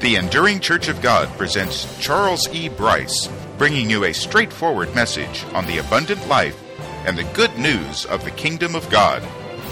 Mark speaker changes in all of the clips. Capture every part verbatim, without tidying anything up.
Speaker 1: The Enduring Church of God presents Charles E. Bryce, bringing you a straightforward message on the abundant life and the good news of the kingdom of God.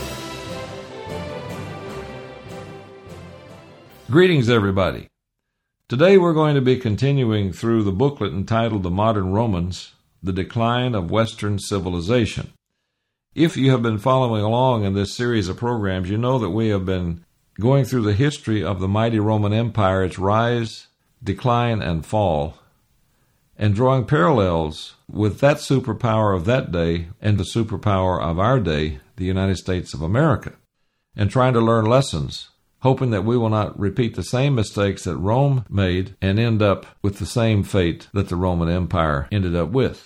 Speaker 2: Greetings, everybody. Today we're going to be continuing through the booklet entitled The Modern Romans, The Decline of Western Civilization. If you have been following along in this series of programs, you know that we have been going through the history of the mighty Roman Empire, its rise, decline, and fall, and drawing parallels with that superpower of that day and the superpower of our day, the United States of America, and trying to learn lessons, hoping that we will not repeat the same mistakes that Rome made and end up with the same fate that the Roman Empire ended up with.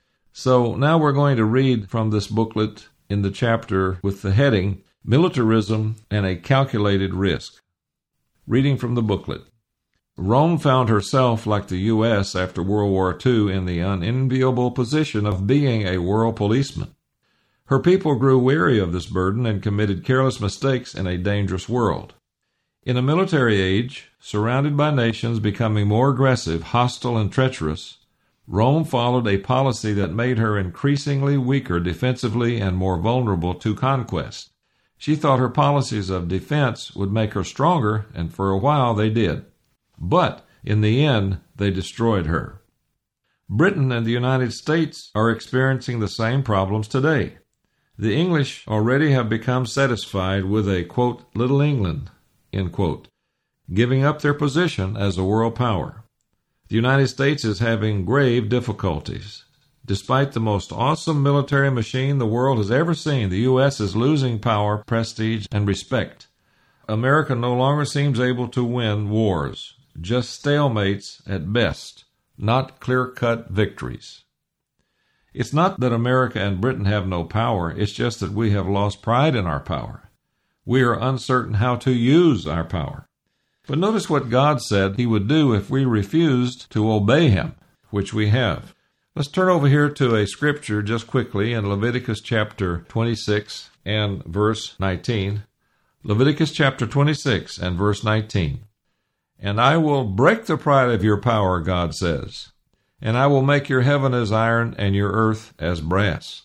Speaker 2: So now we're going to read from this booklet in the chapter with the heading, Militarism and a Calculated Risk. Reading from the booklet. Rome found herself, like the U S after World War Two, in the unenviable position of being a world policeman. Her people grew weary of this burden and committed careless mistakes in a dangerous world. In a military age, surrounded by nations becoming more aggressive, hostile, and treacherous, Rome followed a policy that made her increasingly weaker defensively and more vulnerable to conquest. She thought her policies of defense would make her stronger, and for a while they did. But in the end, they destroyed her. Britain and the United States are experiencing the same problems today. The English already have become satisfied with a, quote, little England, end quote, giving up their position as a world power. The United States is having grave difficulties. Despite the most awesome military machine the world has ever seen, the U S is losing power, prestige, and respect. America no longer seems able to win wars, just stalemates at best, not clear-cut victories. It's not that America and Britain have no power, it's just that we have lost pride in our power. We are uncertain how to use our power. But notice what God said He would do if we refused to obey Him, which we have. Let's turn over here to a scripture just quickly in Leviticus chapter twenty-six and verse nineteen. Leviticus chapter twenty-six and verse nineteen. And I will break the pride of your power, God says, and I will make your heaven as iron and your earth as brass.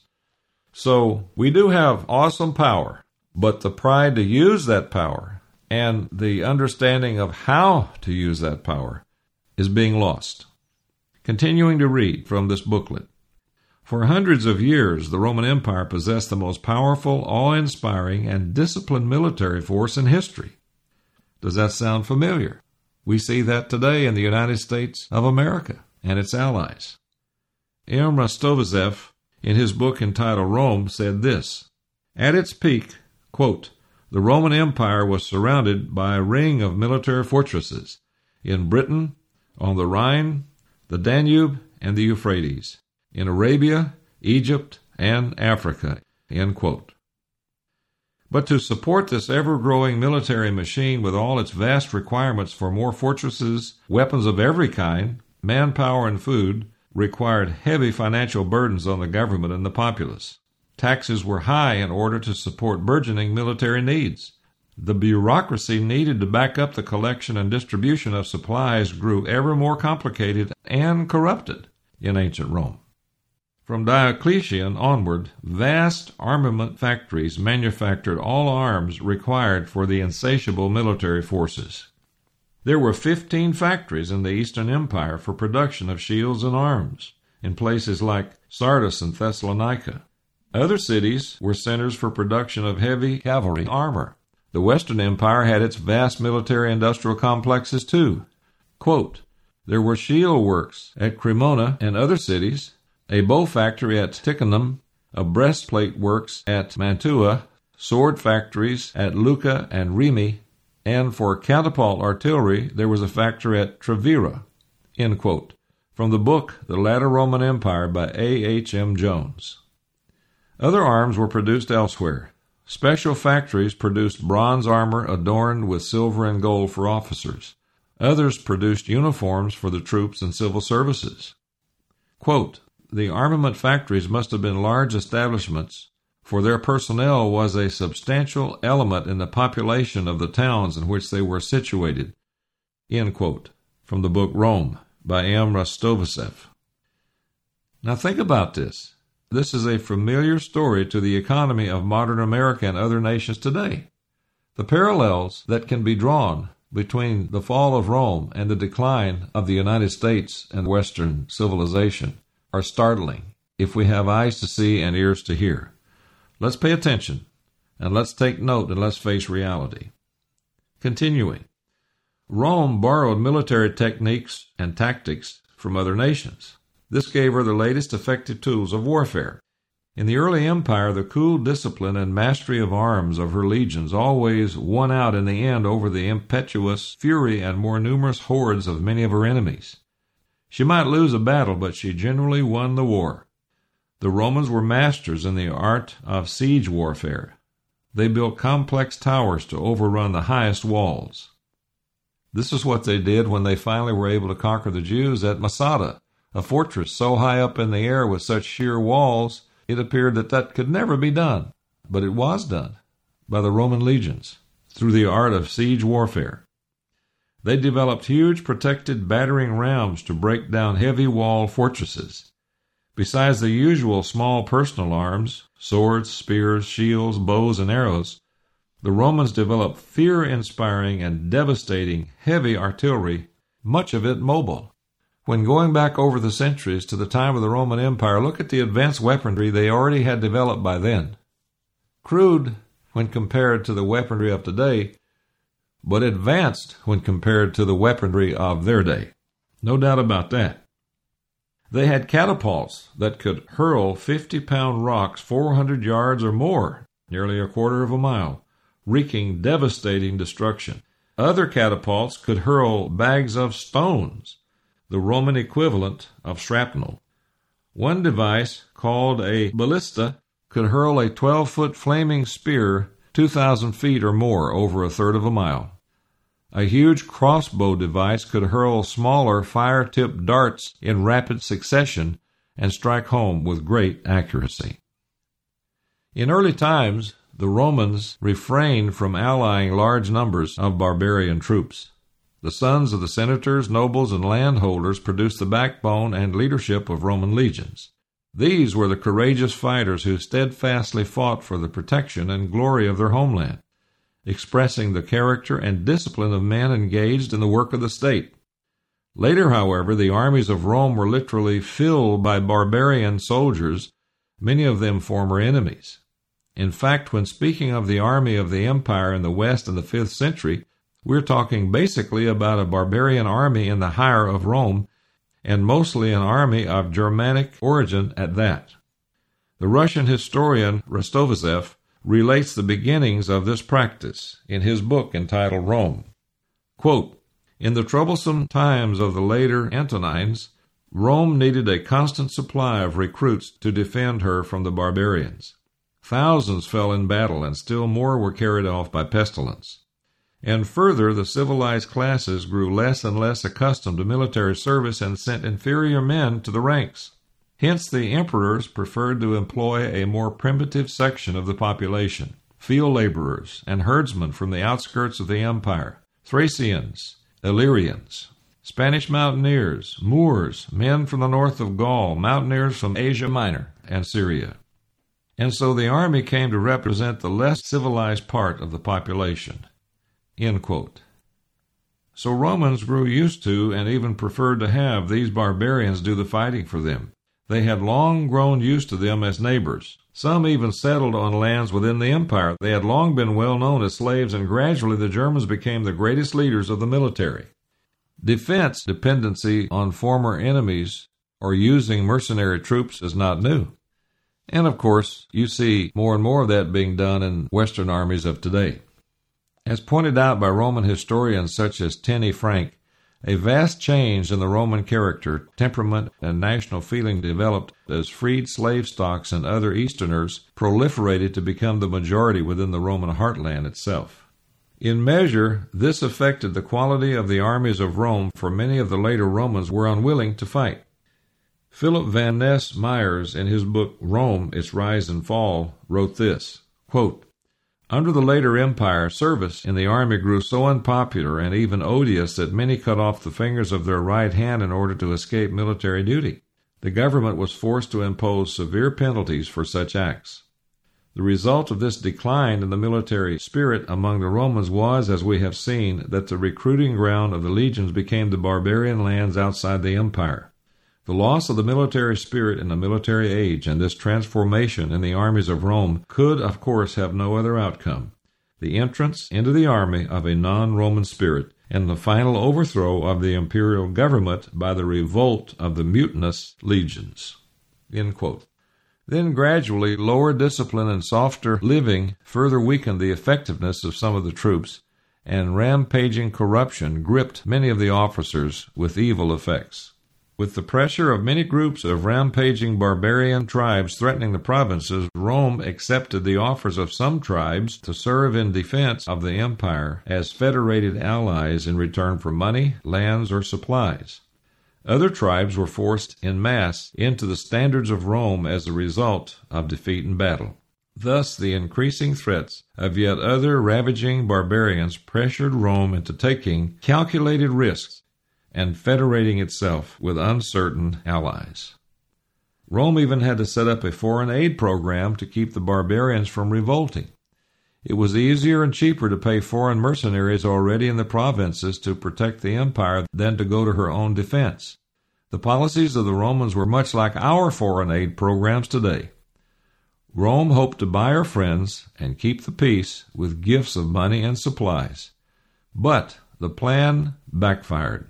Speaker 2: So we do have awesome power, but the pride to use that power and the understanding of how to use that power is being lost. Continuing to read from this booklet. For hundreds of years, the Roman Empire possessed the most powerful, awe-inspiring, and disciplined military force in history. Does that sound familiar? We see that today in the United States of America and its allies. Aram Rostovtsev, in his book entitled Rome, said this, at its peak, quote, the Roman Empire was surrounded by a ring of military fortresses in Britain, on the Rhine, the Danube, and the Euphrates, in Arabia, Egypt, and Africa, end quote. But to support this ever-growing military machine with all its vast requirements for more fortresses, weapons of every kind, manpower, and food, required heavy financial burdens on the government and the populace. Taxes were high in order to support burgeoning military needs. The bureaucracy needed to back up the collection and distribution of supplies grew ever more complicated and corrupted in ancient Rome. From Diocletian onward, vast armament factories manufactured all arms required for the insatiable military forces. There were fifteen factories in the Eastern Empire for production of shields and arms, in places like Sardis and Thessalonica. Other cities were centers for production of heavy cavalry armor. The Western Empire had its vast military-industrial complexes too. Quote, there were shield works at Cremona and other cities, a bow factory at Ticinum, a breastplate works at Mantua, sword factories at Lucca and Remi, and for catapult artillery there was a factory at Trevira. End quote. From the book The Latter Roman Empire by A H M Jones. Other arms were produced elsewhere. Special factories produced bronze armor adorned with silver and gold for officers. Others produced uniforms for the troops and civil services. Quote, the armament factories must have been large establishments, for their personnel was a substantial element in the population of the towns in which they were situated. End quote. From the book Rome by M. Rostovtsev. Now think about this. This is a familiar story to the economy of modern America and other nations today. The parallels that can be drawn between the fall of Rome and the decline of the United States and Western civilization are startling if we have eyes to see and ears to hear. Let's pay attention, and let's take note, and let's face reality. Continuing, Rome borrowed military techniques and tactics from other nations. This gave her the latest effective tools of warfare. In the early empire, the cool discipline and mastery of arms of her legions always won out in the end over the impetuous fury and more numerous hordes of many of her enemies. She might lose a battle, but she generally won the war. The Romans were masters in the art of siege warfare. They built complex towers to overrun the highest walls. This is what they did when they finally were able to conquer the Jews at Masada, a fortress so high up in the air with such sheer walls, it appeared that that could never be done. But it was done by the Roman legions through the art of siege warfare. They developed huge protected battering rams to break down heavy wall fortresses. Besides the usual small personal arms, swords, spears, shields, bows, and arrows, the Romans developed fear-inspiring and devastating heavy artillery, much of it mobile. When going back over the centuries to the time of the Roman Empire, look at the advanced weaponry they already had developed by then. Crude when compared to the weaponry of today, but advanced when compared to the weaponry of their day. No doubt about that. They had catapults that could hurl fifty-pound rocks four hundred yards or more, nearly a quarter of a mile, wreaking devastating destruction. Other catapults could hurl bags of stones, the Roman equivalent of shrapnel. One device, called a ballista, could hurl a twelve-foot flaming spear two thousand feet or more over a third of a mile. A huge crossbow device could hurl smaller fire-tipped darts in rapid succession and strike home with great accuracy. In early times, the Romans refrained from allying large numbers of barbarian troops. The sons of the senators, nobles, and landholders produced the backbone and leadership of Roman legions. These were the courageous fighters who steadfastly fought for the protection and glory of their homeland, expressing the character and discipline of men engaged in the work of the state. Later, however, the armies of Rome were literally filled by barbarian soldiers, many of them former enemies. In fact, when speaking of the army of the empire in the West in the fifth century, we're talking basically about a barbarian army in the hire of Rome, and mostly an army of Germanic origin at that. The Russian historian Rostovtsev relates the beginnings of this practice in his book entitled Rome. Quote, in the troublesome times of the later Antonines, Rome needed a constant supply of recruits to defend her from the barbarians. Thousands fell in battle, and still more were carried off by pestilence. And further, the civilized classes grew less and less accustomed to military service and sent inferior men to the ranks. Hence, the emperors preferred to employ a more primitive section of the population, field laborers and herdsmen from the outskirts of the empire, Thracians, Illyrians, Spanish mountaineers, Moors, men from the north of Gaul, mountaineers from Asia Minor and Syria. And so the army came to represent the less civilized part of the population. End quote. So Romans grew used to and even preferred to have these barbarians do the fighting for them. They had long grown used to them as neighbors. Some even settled on lands within the empire. They had long been well known as slaves, and gradually the Germans became the greatest leaders of the military. Defense dependency on former enemies or using mercenary troops is not new. And of course, you see more and more of that being done in Western armies of today. As pointed out by Roman historians such as Tenny Frank, a vast change in the Roman character, temperament, and national feeling developed as freed slave stocks and other Easterners proliferated to become the majority within the Roman heartland itself. In measure, this affected the quality of the armies of Rome, for many of the later Romans were unwilling to fight. Philip Van Ness Myers, in his book Rome, Its Rise and Fall, wrote this, quote, Under the later empire, service in the army grew so unpopular and even odious that many cut off the fingers of their right hand in order to escape military duty. The government was forced to impose severe penalties for such acts. The result of this decline in the military spirit among the Romans was, as we have seen, that the recruiting ground of the legions became the barbarian lands outside the empire. The loss of the military spirit in the military age and this transformation in the armies of Rome could, of course, have no other outcome: the entrance into the army of a non-Roman spirit and the final overthrow of the imperial government by the revolt of the mutinous legions." End quote. Then gradually, lower discipline and softer living further weakened the effectiveness of some of the troops, and rampaging corruption gripped many of the officers with evil effects. With the pressure of many groups of rampaging barbarian tribes threatening the provinces, Rome accepted the offers of some tribes to serve in defense of the empire as federated allies in return for money, lands, or supplies. Other tribes were forced en masse into the standards of Rome as a result of defeat in battle. Thus, the increasing threats of yet other ravaging barbarians pressured Rome into taking calculated risks and federating itself with uncertain allies. Rome even had to set up a foreign aid program to keep the barbarians from revolting. It was easier and cheaper to pay foreign mercenaries already in the provinces to protect the empire than to go to her own defense. The policies of the Romans were much like our foreign aid programs today. Rome hoped to buy her friends and keep the peace with gifts of money and supplies. But the plan backfired.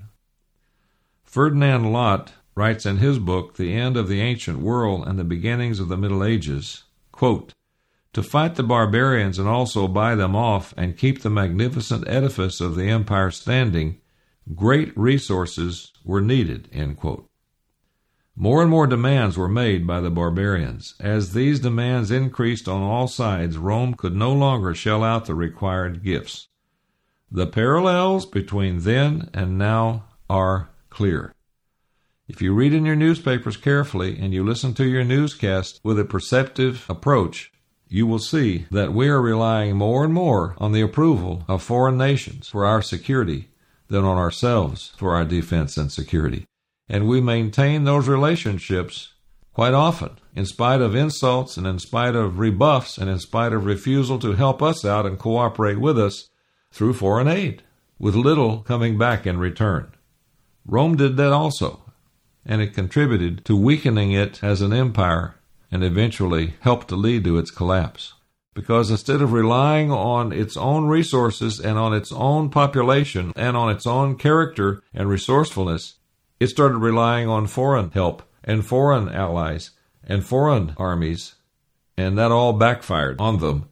Speaker 2: Ferdinand Lott writes in his book, The End of the Ancient World and the Beginnings of the Middle Ages, quote, "To fight the barbarians and also buy them off and keep the magnificent edifice of the empire standing, great resources were needed." End quote. More and more demands were made by the barbarians. As these demands increased on all sides, Rome could no longer shell out the required gifts. The parallels between then and now are clear. If you read in your newspapers carefully and you listen to your newscast with a perceptive approach, you will see that we are relying more and more on the approval of foreign nations for our security than on ourselves for our defense and security. And we maintain those relationships quite often, in spite of insults and in spite of rebuffs and in spite of refusal to help us out and cooperate with us through foreign aid, with little coming back in return. Rome did that also, and it contributed to weakening it as an empire and eventually helped to lead to its collapse. Because instead of relying on its own resources and on its own population and on its own character and resourcefulness, it started relying on foreign help and foreign allies and foreign armies, and that all backfired on them.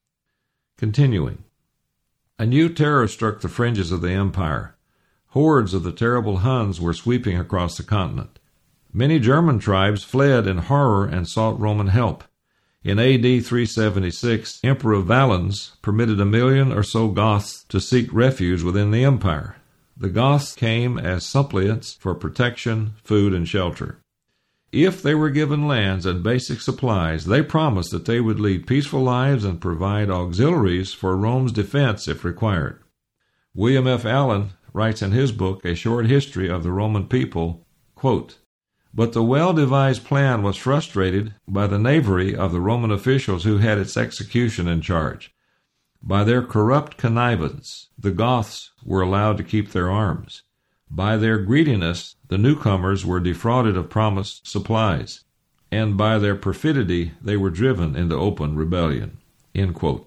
Speaker 2: Continuing, a new terror struck the fringes of the empire. Hordes of the terrible Huns were sweeping across the continent. Many German tribes fled in horror and sought Roman help. In A D three seventy-six, Emperor Valens permitted a million or so Goths to seek refuge within the empire. The Goths came as suppliants for protection, food, and shelter. If they were given lands and basic supplies, they promised that they would lead peaceful lives and provide auxiliaries for Rome's defense if required. William F. Allen writes in his book, A Short History of the Roman People, quote, "But the well-devised plan was frustrated by the knavery of the Roman officials who had its execution in charge. By their corrupt connivance, the Goths were allowed to keep their arms. By their greediness, the newcomers were defrauded of promised supplies, and by their perfidy, they were driven into open rebellion." End quote.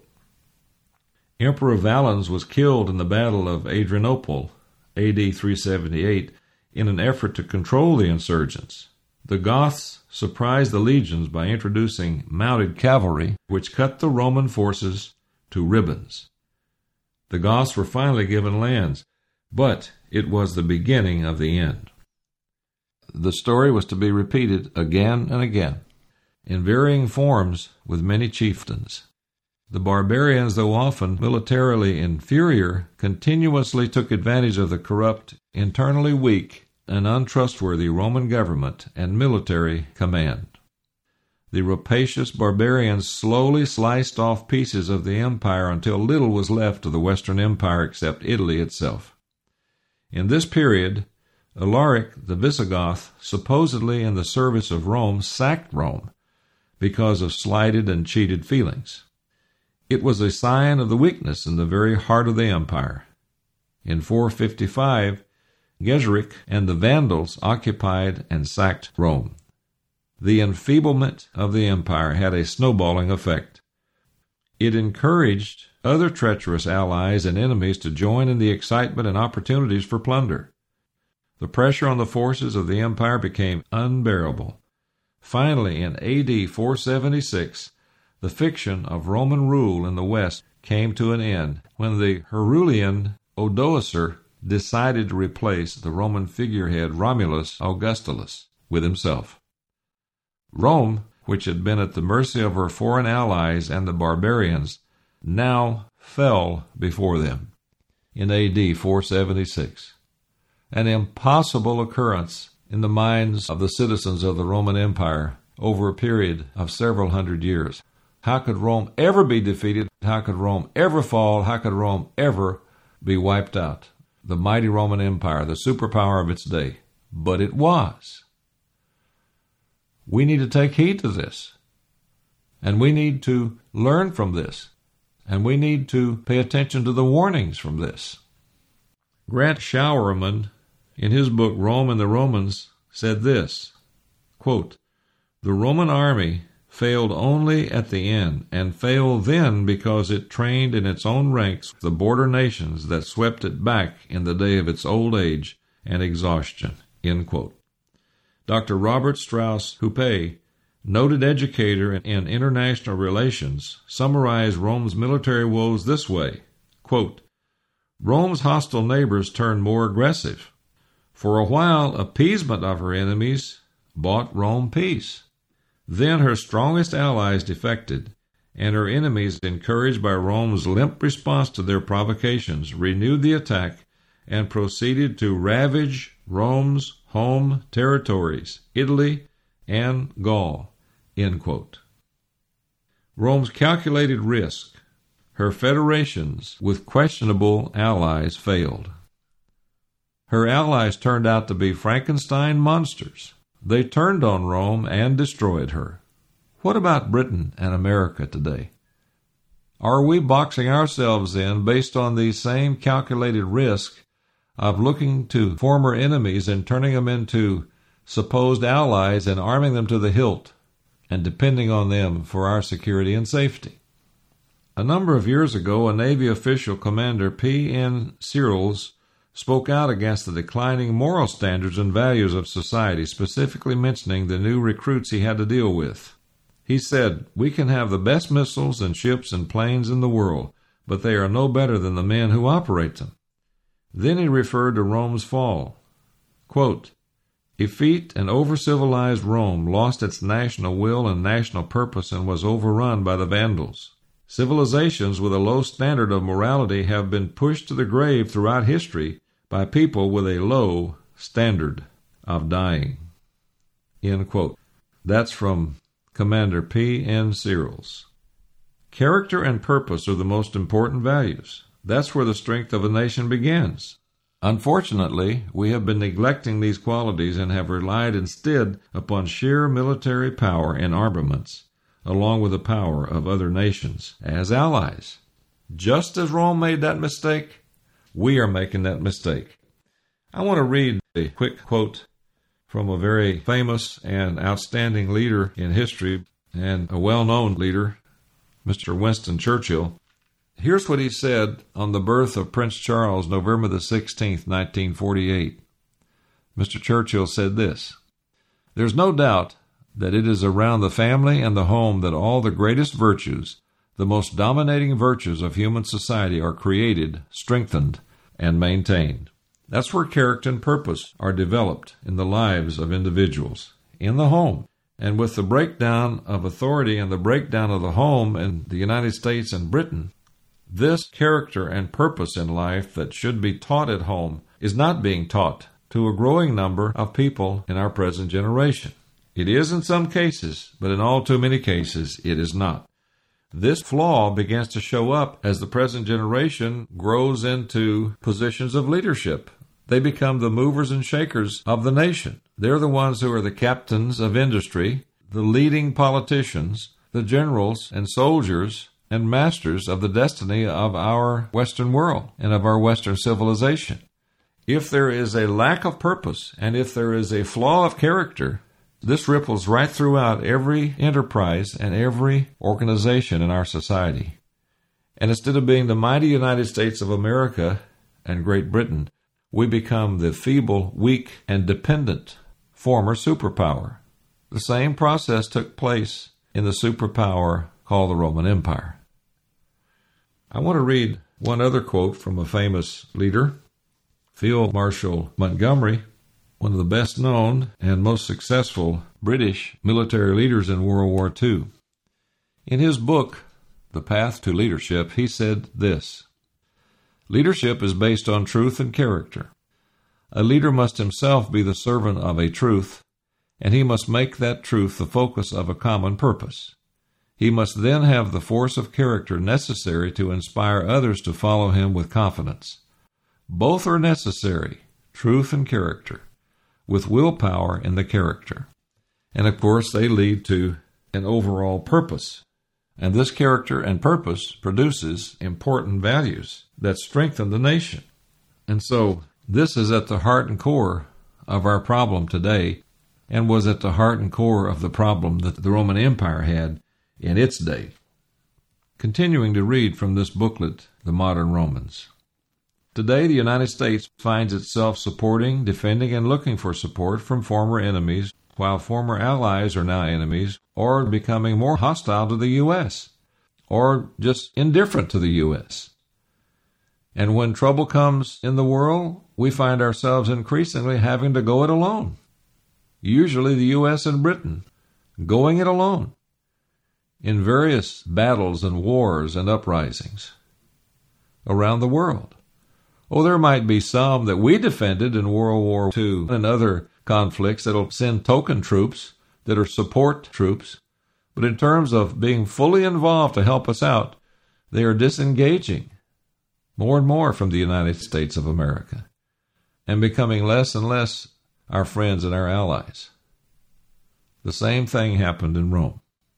Speaker 2: Emperor Valens was killed in the Battle of Adrianople, A D three seventy-eight, in an effort to control the insurgents. The Goths surprised the legions by introducing mounted cavalry, which cut the Roman forces to ribbons. The Goths were finally given lands, but it was the beginning of the end. The story was to be repeated again and again, in varying forms with many chieftains. The barbarians, though often militarily inferior, continuously took advantage of the corrupt, internally weak, and untrustworthy Roman government and military command. the rapacious barbarians slowly sliced off pieces of the empire until little was left of the Western Empire except Italy itself. In this period, Alaric the Visigoth, supposedly in the service of Rome, sacked Rome because of slighted and cheated feelings. It was a sign of the weakness in the very heart of the empire. In four fifty-five, Geseric and the Vandals occupied and sacked Rome. The enfeeblement of the empire had a snowballing effect. It encouraged other treacherous allies and enemies to join in the excitement and opportunities for plunder. The pressure on the forces of the empire became unbearable. Finally, in A D four seventy-six, the fiction of Roman rule in the West came to an end when the Herulian Odoacer decided to replace the Roman figurehead Romulus Augustulus with himself. Rome, which had been at the mercy of her foreign allies and the barbarians, now fell before them in A D four seventy-six. An impossible occurrence in the minds of the citizens of the Roman Empire over a period of several hundred years. How could Rome ever be defeated? How could Rome ever fall? How could Rome ever be wiped out? The mighty Roman Empire, the superpower of its day. But it was. We need to take heed to this. And we need to learn from this. And we need to pay attention to the warnings from this. Grant Showerman, in his book Rome and the Romans, said this, quote, "The Roman army failed only at the end, and failed then because it trained in its own ranks the border nations that swept it back in the day of its old age and exhaustion." End quote. Doctor Robert Strauss Hupé, noted educator in international relations, summarized Rome's military woes this way, quote, "Rome's hostile neighbors turned more aggressive. For a while, appeasement of her enemies bought Rome peace. Then her strongest allies defected, and her enemies, encouraged by Rome's limp response to their provocations, renewed the attack and proceeded to ravage Rome's home territories, Italy and Gaul." End quote. Rome's calculated risk, her federations with questionable allies failed. Her allies turned out to be Frankenstein monsters. They turned on Rome and destroyed her. What about Britain and America today? Are we boxing ourselves in based on the same calculated risk of looking to former enemies and turning them into supposed allies and arming them to the hilt and depending on them for our security and safety? A number of years ago, a Navy official, Commander P N Searles, spoke out against the declining moral standards and values of society, specifically mentioning the new recruits he had to deal with. He said, "We can have the best missiles and ships and planes in the world, but they are no better than the men who operate them." Then he referred to Rome's fall. Quote, "Effete and over-civilized Rome lost its national will and national purpose and was overrun by the Vandals. Civilizations with a low standard of morality have been pushed to the grave throughout history by people with a low standard of dying." End quote. That's from Commander P N Searles. Character and purpose are the most important values. That's where the strength of a nation begins. Unfortunately, we have been neglecting these qualities and have relied instead upon sheer military power and armaments, along with the power of other nations as allies. Just as Rome made that mistake, we are making that mistake. I want to read a quick quote from a very famous and outstanding leader in history and a well-known leader, Mister Winston Churchill. Here's what he said on the birth of Prince Charles, November the sixteenth, nineteen forty-eight. Mister Churchill said this, "There's no doubt that it is around the family and the home that all the greatest virtues, the most dominating virtues of human society are created, strengthened, and maintained. That's where character and purpose are developed in the lives of individuals, in the home. And with the breakdown of authority and the breakdown of the home in the United States and Britain, this character and purpose in life that should be taught at home is not being taught to a growing number of people in our present generation. It is in some cases, but in all too many cases, it is not. This flaw begins to show up as the present generation grows into positions of leadership. They become the movers and shakers of the nation. They're the ones who are the captains of industry, the leading politicians, the generals and soldiers and masters of the destiny of our Western world and of our Western civilization. If there is a lack of purpose and if there is a flaw of character, this ripples right throughout every enterprise and every organization in our society. And instead of being the mighty United States of America and Great Britain, we become the feeble, weak, and dependent former superpower. The same process took place in the superpower called the Roman Empire. I want to read one other quote from a famous leader, Field Marshal Montgomery, one of the best known and most successful British military leaders in World War Two. In his book, The Path to Leadership, he said this: "Leadership is based on truth and character. A leader must himself be the servant of a truth, and he must make that truth the focus of a common purpose. He must then have the force of character necessary to inspire others to follow him with confidence. Both are necessary, truth and character, with willpower in the character. And of course, they lead to an overall purpose. And this character and purpose produces important values that strengthen the nation. And so, this is at the heart and core of our problem today, and was at the heart and core of the problem that the Roman Empire had in its day." Continuing to read from this booklet, The Modern Romans. Today, the United States finds itself supporting, defending, and looking for support from former enemies, while former allies are now enemies, or becoming more hostile to the U S, or just indifferent to the U S. And when trouble comes in the world, we find ourselves increasingly having to go it alone. Usually the U S and Britain, going it alone, in various battles and wars and uprisings around the world. Oh, there might be some that we defended in World War Two and other conflicts that'll send token troops that are support troops. But in terms of being fully involved to help us out, they are disengaging more and more from the United States of America and becoming less and less our friends and our allies. The same thing happened in Rome.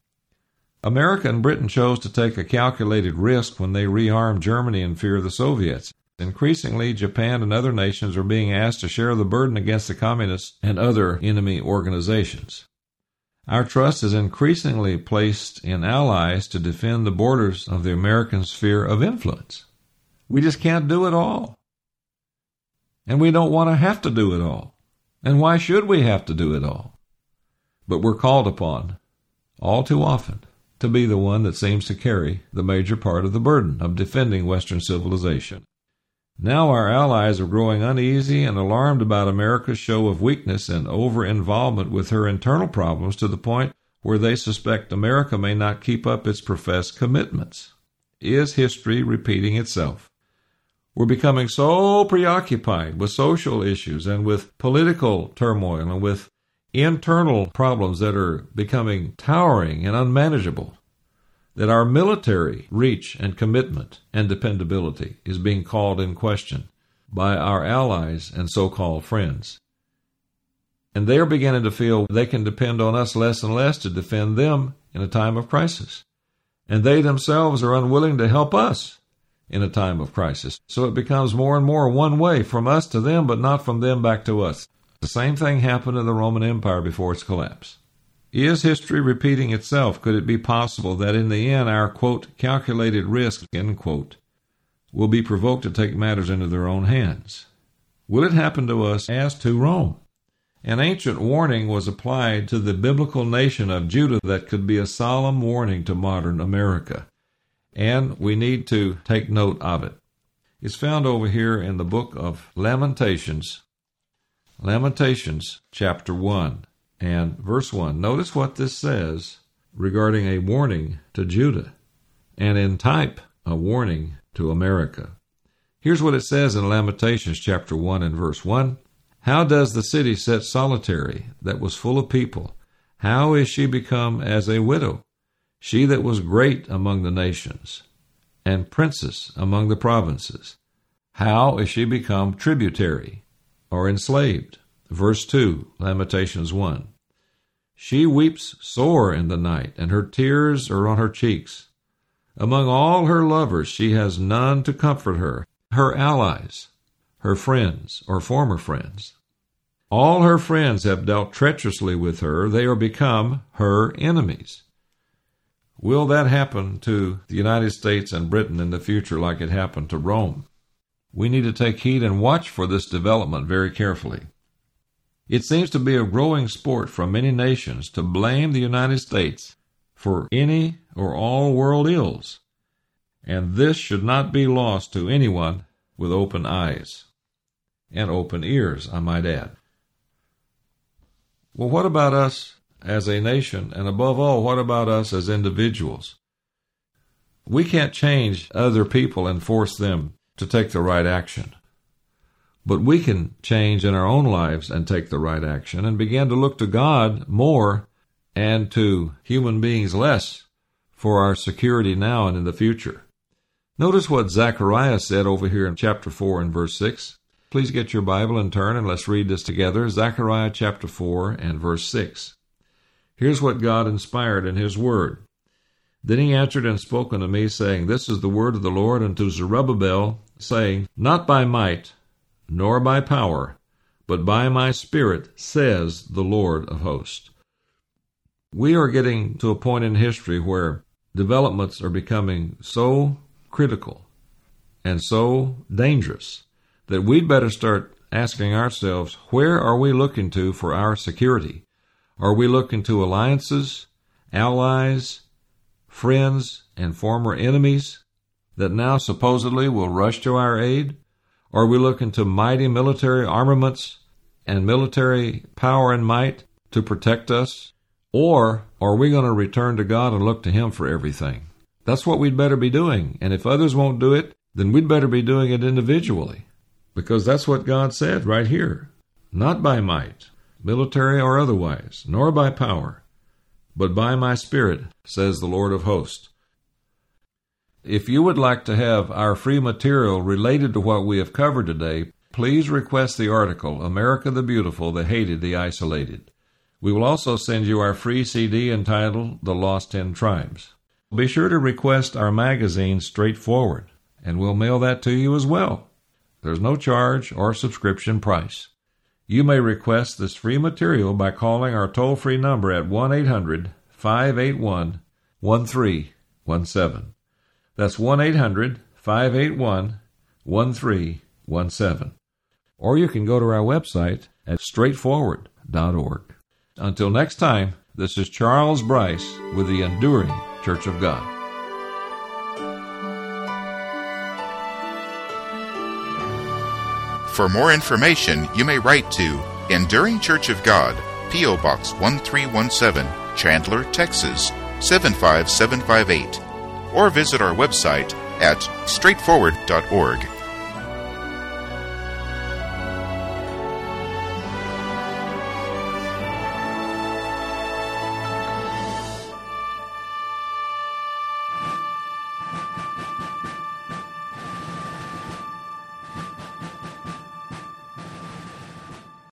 Speaker 2: America and Britain chose to take a calculated risk when they rearmed Germany in fear of the Soviets. Increasingly, Japan and other nations are being asked to share the burden against the communists and other enemy organizations. Our trust is increasingly placed in allies to defend the borders of the American sphere of influence. We just can't do it all. And we don't want to have to do it all. And why should we have to do it all? But we're called upon, all too often, to be the one that seems to carry the major part of the burden of defending Western civilization. Now our allies are growing uneasy and alarmed about America's show of weakness and over-involvement with her internal problems to the point where they suspect America may not keep up its professed commitments. Is history repeating itself? We're becoming so preoccupied with social issues and with political turmoil and with internal problems that are becoming towering and unmanageable that our military reach and commitment and dependability is being called in question by our allies and so-called friends. And they are beginning to feel they can depend on us less and less to defend them in a time of crisis. And they themselves are unwilling to help us in a time of crisis. So it becomes more and more one way, from us to them, but not from them back to us. The same thing happened in the Roman Empire before its collapse. Is history repeating itself? Could it be possible that in the end our, quote, calculated risk, end quote, will be provoked to take matters into their own hands? Will it happen to us as to Rome? An ancient warning was applied to the biblical nation of Judah that could be a solemn warning to modern America, and we need to take note of it. It's found over here in the book of Lamentations, Lamentations chapter one. And verse one, notice what this says regarding a warning to Judah, and in type, a warning to America. Here's what it says in Lamentations chapter one and verse one. How does the city sit solitary that was full of people? How is she become as a widow, she that was great among the nations, and princess among the provinces? How is she become tributary, or enslaved? Verse two, Lamentations one. She weeps sore in the night, and her tears are on her cheeks. Among all her lovers she has none to comfort her, her allies, her friends, or former friends. All her friends have dealt treacherously with her. They are become her enemies. Will that happen to the United States and Britain in the future like it happened to Rome? We need to take heed and watch for this development very carefully. It seems to be a growing sport from many nations to blame the United States for any or all world ills, and this should not be lost to anyone with open eyes, and open ears, I might add. Well, what about us as a nation, and above all, what about us as individuals? We can't change other people and force them to take the right action. But we can change in our own lives and take the right action and begin to look to God more and to human beings less for our security now and in the future. Notice what Zechariah said over here in chapter four and verse six. Please get your Bible and turn and let's read this together. Zechariah chapter four and verse six. Here's what God inspired in his word. Then he answered and spoke unto me, saying, This is the word of the Lord unto Zerubbabel, saying, Not by might, nor by power, but by my Spirit, says the Lord of hosts. We are getting to a point in history where developments are becoming so critical and so dangerous that we'd better start asking ourselves, where are we looking to for our security? Are we looking to alliances, allies, friends, and former enemies that now supposedly will rush to our aid? Are we looking to mighty military armaments and military power and might to protect us? Or are we going to return to God and look to Him for everything? That's what we'd better be doing. And if others won't do it, then we'd better be doing it individually. Because that's what God said right here. Not by might, military or otherwise, nor by power, but by my Spirit, says the Lord of hosts. If you would like to have our free material related to what we have covered today, please request the article, America the Beautiful That Hated the Isolated. We will also send you our free C D entitled The Lost Ten Tribes. Be sure to request our magazine Straightforward, and we'll mail that to you as well. There's no charge or subscription price. You may request this free material by calling our toll-free number at one eight hundred five eight one one three one seven. That's one eight hundred five eight one one three one seven. Or you can go to our website at straightforward dot org. Until next time, this is Charles Bryce with the Enduring Church of God.
Speaker 1: For more information, you may write to Enduring Church of God, P O Box one three one seven, Chandler, Texas seven five seven five eight, or visit our website at straightforward dot org.